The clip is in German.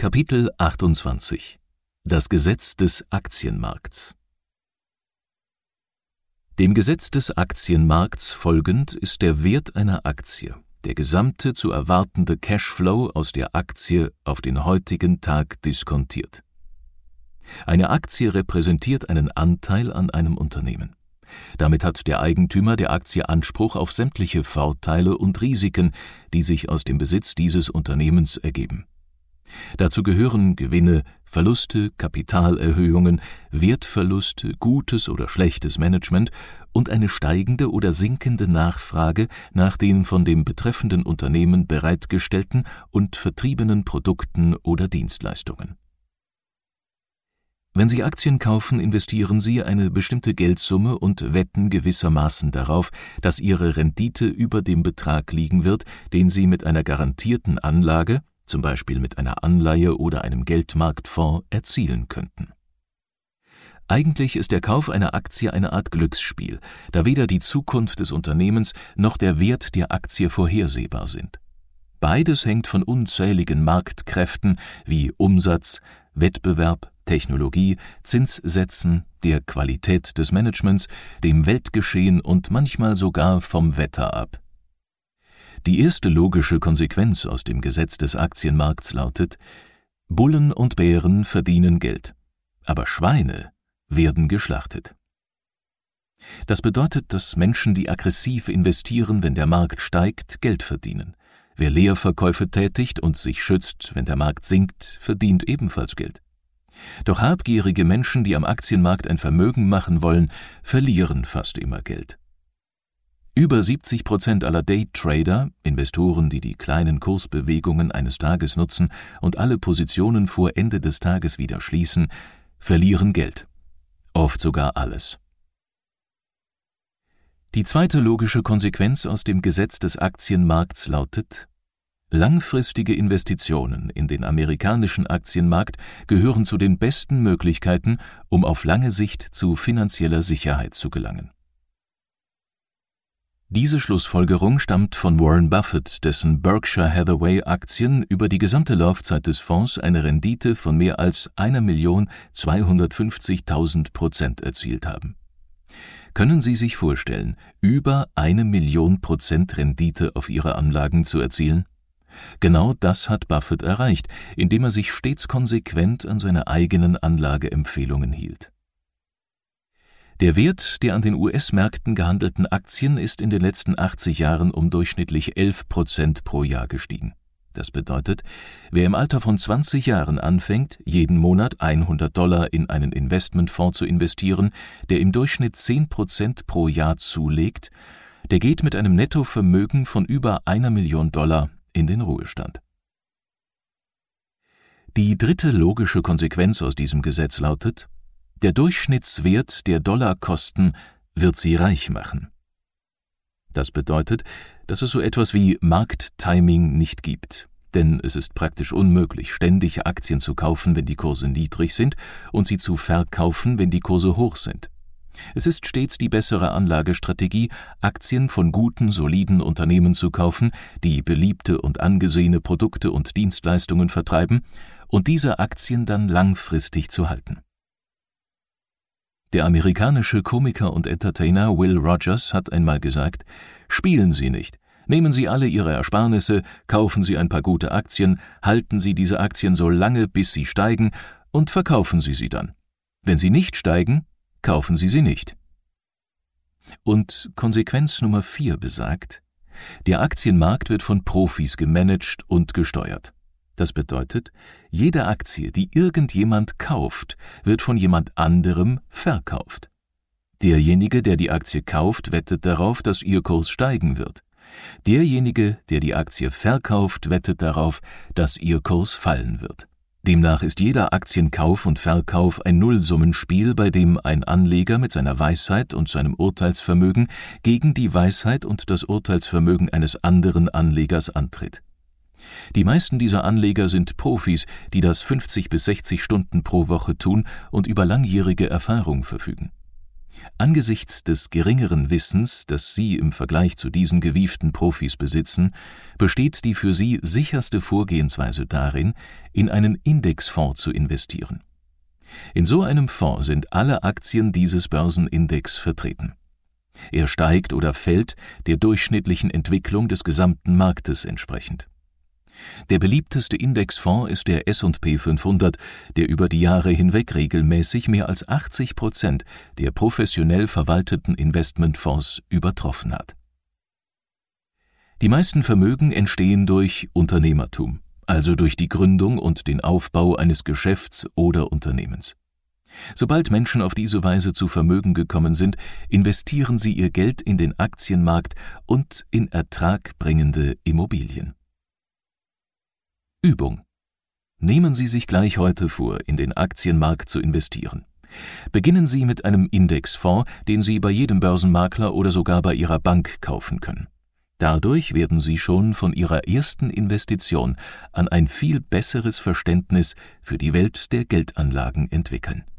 Kapitel 28 – Das Gesetz des Aktienmarkts. Dem Gesetz des Aktienmarkts folgend ist der Wert einer Aktie, der gesamte zu erwartende Cashflow aus der Aktie auf den heutigen Tag diskontiert. Eine Aktie repräsentiert einen Anteil an einem Unternehmen. Damit hat der Eigentümer der Aktie Anspruch auf sämtliche Vorteile und Risiken, die sich aus dem Besitz dieses Unternehmens ergeben. Dazu gehören Gewinne, Verluste, Kapitalerhöhungen, Wertverluste, gutes oder schlechtes Management und eine steigende oder sinkende Nachfrage nach den von dem betreffenden Unternehmen bereitgestellten und vertriebenen Produkten oder Dienstleistungen. Wenn Sie Aktien kaufen, investieren Sie eine bestimmte Geldsumme und wetten gewissermaßen darauf, dass Ihre Rendite über dem Betrag liegen wird, den Sie mit einer garantierten Anlage, zum Beispiel mit einer Anleihe oder einem Geldmarktfonds, erzielen könnten. Eigentlich ist der Kauf einer Aktie eine Art Glücksspiel, da weder die Zukunft des Unternehmens noch der Wert der Aktie vorhersehbar sind. Beides hängt von unzähligen Marktkräften wie Umsatz, Wettbewerb, Technologie, Zinssätzen, der Qualität des Managements, dem Weltgeschehen und manchmal sogar vom Wetter ab. Die erste logische Konsequenz aus dem Gesetz des Aktienmarkts lautet: Bullen und Bären verdienen Geld, aber Schweine werden geschlachtet. Das bedeutet, dass Menschen, die aggressiv investieren, wenn der Markt steigt, Geld verdienen. Wer Leerverkäufe tätigt und sich schützt, wenn der Markt sinkt, verdient ebenfalls Geld. Doch habgierige Menschen, die am Aktienmarkt ein Vermögen machen wollen, verlieren fast immer Geld. Über 70% aller Daytrader, Investoren, die die kleinen Kursbewegungen eines Tages nutzen und alle Positionen vor Ende des Tages wieder schließen, verlieren Geld. Oft sogar alles. Die zweite logische Konsequenz aus dem Gesetz des Aktienmarkts lautet: Langfristige Investitionen in den amerikanischen Aktienmarkt gehören zu den besten Möglichkeiten, um auf lange Sicht zu finanzieller Sicherheit zu gelangen. Diese Schlussfolgerung stammt von Warren Buffett, dessen Berkshire Hathaway-Aktien über die gesamte Laufzeit des Fonds eine Rendite von mehr als 1.250.000% erzielt haben. Können Sie sich vorstellen, über 1.000.000% Rendite auf Ihre Anlagen zu erzielen? Genau das hat Buffett erreicht, indem er sich stets konsequent an seine eigenen Anlageempfehlungen hielt. Der Wert der an den US-Märkten gehandelten Aktien ist in den letzten 80 Jahren um durchschnittlich 11% pro Jahr gestiegen. Das bedeutet, wer im Alter von 20 Jahren anfängt, jeden Monat $100 in einen Investmentfonds zu investieren, der im Durchschnitt 10% pro Jahr zulegt, der geht mit einem Nettovermögen von über $1 Million in den Ruhestand. Die dritte logische Konsequenz aus diesem Gesetz lautet: Der Durchschnittswert der Dollarkosten wird Sie reich machen. Das bedeutet, dass es so etwas wie Markttiming nicht gibt, denn es ist praktisch unmöglich, ständig Aktien zu kaufen, wenn die Kurse niedrig sind, und sie zu verkaufen, wenn die Kurse hoch sind. Es ist stets die bessere Anlagestrategie, Aktien von guten, soliden Unternehmen zu kaufen, die beliebte und angesehene Produkte und Dienstleistungen vertreiben, und diese Aktien dann langfristig zu halten. Der amerikanische Komiker und Entertainer Will Rogers hat einmal gesagt: Spielen Sie nicht. Nehmen Sie alle Ihre Ersparnisse, kaufen Sie ein paar gute Aktien, halten Sie diese Aktien so lange, bis sie steigen, und verkaufen Sie sie dann. Wenn sie nicht steigen, kaufen Sie sie nicht. Und Konsequenz Nummer 4 besagt: Der Aktienmarkt wird von Profis gemanagt und gesteuert. Das bedeutet, jede Aktie, die irgendjemand kauft, wird von jemand anderem verkauft. Derjenige, der die Aktie kauft, wettet darauf, dass ihr Kurs steigen wird. Derjenige, der die Aktie verkauft, wettet darauf, dass ihr Kurs fallen wird. Demnach ist jeder Aktienkauf und Verkauf ein Nullsummenspiel, bei dem ein Anleger mit seiner Weisheit und seinem Urteilsvermögen gegen die Weisheit und das Urteilsvermögen eines anderen Anlegers antritt. Die meisten dieser Anleger sind Profis, die das 50 bis 60 Stunden pro Woche tun und über langjährige Erfahrung verfügen. Angesichts des geringeren Wissens, das Sie im Vergleich zu diesen gewieften Profis besitzen, besteht die für Sie sicherste Vorgehensweise darin, in einen Indexfonds zu investieren. In so einem Fonds sind alle Aktien dieses Börsenindex vertreten. Er steigt oder fällt der durchschnittlichen Entwicklung des gesamten Marktes entsprechend. Der beliebteste Indexfonds ist der S&P 500, der über die Jahre hinweg regelmäßig mehr als 80% der professionell verwalteten Investmentfonds übertroffen hat. Die meisten Vermögen entstehen durch Unternehmertum, also durch die Gründung und den Aufbau eines Geschäfts oder Unternehmens. Sobald Menschen auf diese Weise zu Vermögen gekommen sind, investieren sie ihr Geld in den Aktienmarkt und in ertragbringende Immobilien. Übung: Nehmen Sie sich gleich heute vor, in den Aktienmarkt zu investieren. Beginnen Sie mit einem Indexfonds, den Sie bei jedem Börsenmakler oder sogar bei Ihrer Bank kaufen können. Dadurch werden Sie schon von Ihrer ersten Investition an ein viel besseres Verständnis für die Welt der Geldanlagen entwickeln.